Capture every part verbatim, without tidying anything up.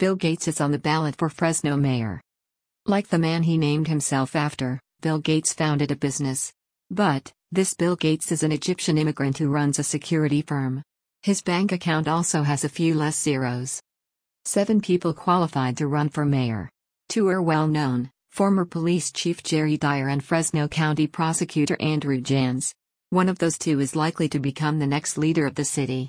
Bill Gates is on the ballot for Fresno mayor. Like the man he named himself after, Bill Gates founded a business. But, this Bill Gates is an Egyptian immigrant who runs a security firm. His bank account also has a few less zeros. Seven people qualified to run for mayor. Two are well known, former police chief Jerry Dyer and Fresno County prosecutor Andrew Jans. One of those two is likely to become the next leader of the city.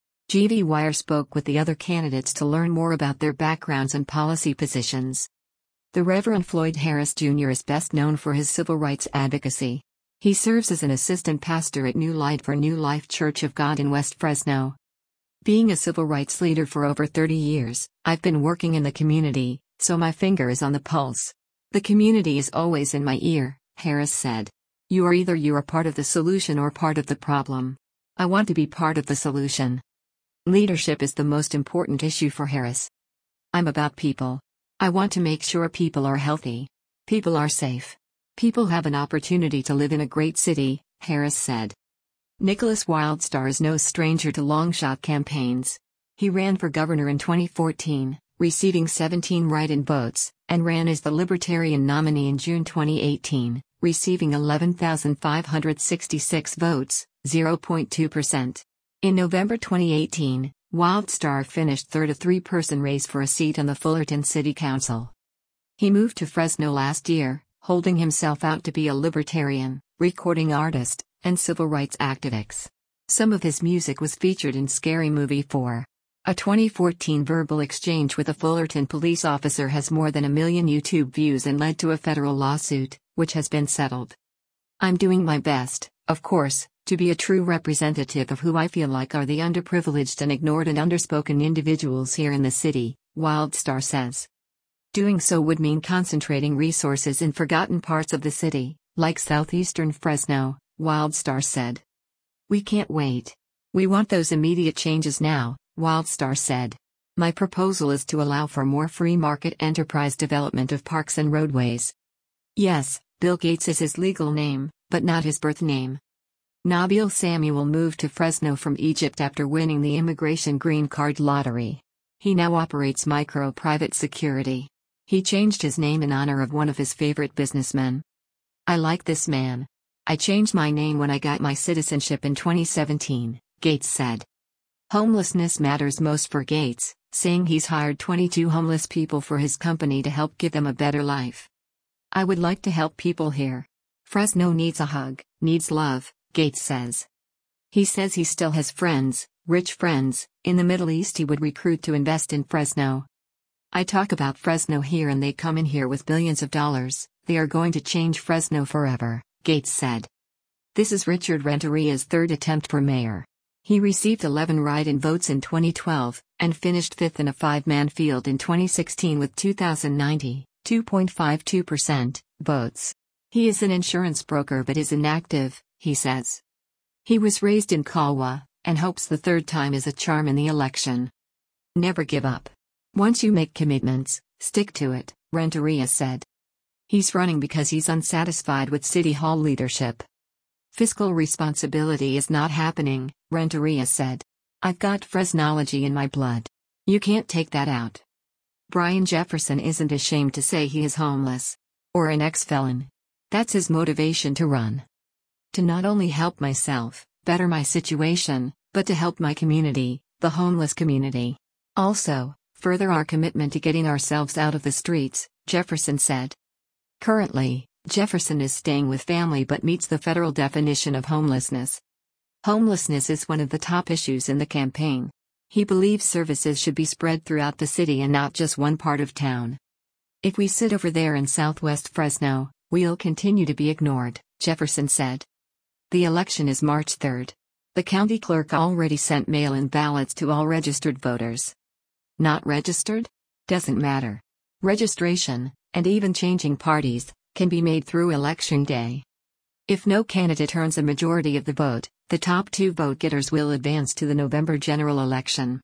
G V Wire spoke with the other candidates to learn more about their backgrounds and policy positions. The Reverend Floyd Harris Junior is best known for his civil rights advocacy. He serves as an assistant pastor at New Light for New Life Church of God in West Fresno. Being a civil rights leader for over thirty years, I've been working in the community, so my finger is on the pulse. The community is always in my ear, Harris said. You are either you are part of the solution or part of the problem. I want to be part of the solution. Leadership is the most important issue for Harris. I'm about people. I want to make sure people are healthy. People are safe. People have an opportunity to live in a great city, Harris said. Nicholas Wildstar is no stranger to long-shot campaigns. He ran for governor in twenty fourteen, receiving seventeen write-in votes, and ran as the Libertarian nominee in June twenty eighteen, receiving eleven thousand five hundred sixty-six votes, zero point two percent. In November twenty eighteen, Wildstar finished third a three-person race for a seat on the Fullerton City Council. He moved to Fresno last year, holding himself out to be a libertarian, recording artist, and civil rights activist. Some of his music was featured in Scary Movie four. A twenty fourteen verbal exchange with a Fullerton police officer has more than a million YouTube views and led to a federal lawsuit, which has been settled. I'm doing my best, of course, to be a true representative of who I feel like are the underprivileged and ignored and underspoken individuals here in the city, Wildstar says. Doing so would mean concentrating resources in forgotten parts of the city, like southeastern Fresno, Wildstar said. We can't wait. We want those immediate changes now, Wildstar said. My proposal is to allow for more free market enterprise development of parks and roadways. Yes, Bill Gates is his legal name, but not his birth name. Nabil Samuel moved to Fresno from Egypt after winning the immigration green card lottery. He now operates Micro Private Security. He changed his name in honor of one of his favorite businessmen. I like this man. I changed my name when I got my citizenship in twenty seventeen, Gates said. Homelessness matters most for Gates, saying he's hired twenty-two homeless people for his company to help give them a better life. I would like to help people here. Fresno needs a hug, needs love, Gates says. He says he still has friends, rich friends, in the Middle East he would recruit to invest in Fresno. I talk about Fresno here and they come in here with billions of dollars, they are going to change Fresno forever, Gates said. This is Richard Renteria's third attempt for mayor. He received eleven write-in votes in twenty twelve, and finished fifth in a five-man field in twenty sixteen with two thousand ninety, two point five two percent, votes. He is an insurance broker but is inactive, he says. He was raised in Colwa, and hopes the third time is a charm in the election. Never give up. Once you make commitments, stick to it, Renteria said. He's running because he's unsatisfied with City Hall leadership. Fiscal responsibility is not happening, Renteria said. I've got Fresnology in my blood. You can't take that out. Brian Jefferson isn't ashamed to say he is homeless. Or an ex-felon. That's his motivation to run. To not only help myself, better my situation, but to help my community, the homeless community. Also, further our commitment to getting ourselves out of the streets, Jefferson said. Currently, Jefferson is staying with family but meets the federal definition of homelessness. Homelessness is one of the top issues in the campaign. He believes services should be spread throughout the city and not just one part of town. If we sit over there in southwest Fresno, we'll continue to be ignored, Jefferson said. The election is March third. The county clerk already sent mail-in ballots to all registered voters. Not registered? Doesn't matter. Registration, and even changing parties, can be made through election day. If no candidate earns a majority of the vote, the top two vote getters will advance to the November general election.